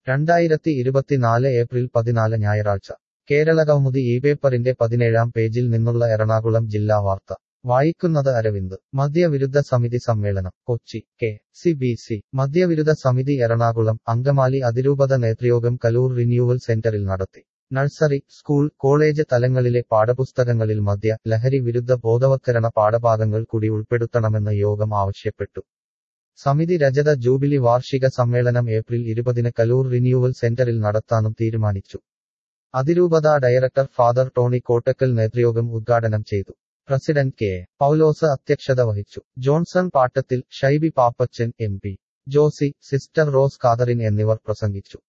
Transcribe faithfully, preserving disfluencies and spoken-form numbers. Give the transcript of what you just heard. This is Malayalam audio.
രണ്ടായിരത്തി ഇരുപത്തിനാല് ഏപ്രിൽ പതിനാല് ഞായറാഴ്ച കേരളകൗമുദി ഈ പേപ്പറിന്റെ പതിനേഴാം പേജിൽ നിന്നുള്ള എറണാകുളം ജില്ലാ വാർത്ത വായിക്കുന്നത് അരവിന്ദ് മദ്യവിരുദ്ധ സമിതി സമ്മേളനം Kochi K C B C മദ്യവിരുദ്ധ സമിതി എറണാകുളം അങ്കമാലി അതിരൂപത നേതൃയോഗം കലൂർ റിന്യൂവൽ സെന്ററിൽ നടത്തി നഴ്സറി സ്കൂൾ കോളേജ് തലങ്ങളിലെ പാഠപുസ്തകങ്ങളിൽ മദ്യ ലഹരി വിരുദ്ധ ബോധവത്കരണ പാഠഭാഗങ്ങൾ കൂടി ഉൾപ്പെടുത്തണമെന്ന് യോഗം ആവശ്യപ്പെട്ടു സമിതി രജത ജൂബിലി വാർഷിക സമ്മേളനം ഏപ്രിൽ ഇരുപതിന് കലൂർ റിന്യൂവൽ സെന്ററിൽ നടത്താനും തീരുമാനിച്ചു അതിരൂപത ഡയറക്ടർ ഫാദർ ടോണി കോട്ടക്കൽ നേതൃയോഗം ഉദ്ഘാടനം ചെയ്തു പ്രസിഡന്റ് കെ പൗലോസ് അധ്യക്ഷത വഹിച്ചു Johnson Pattathil Shaibi Pappachan M P Josy sister Rose Catherine എന്നിവർ പ്രസംഗിച്ചു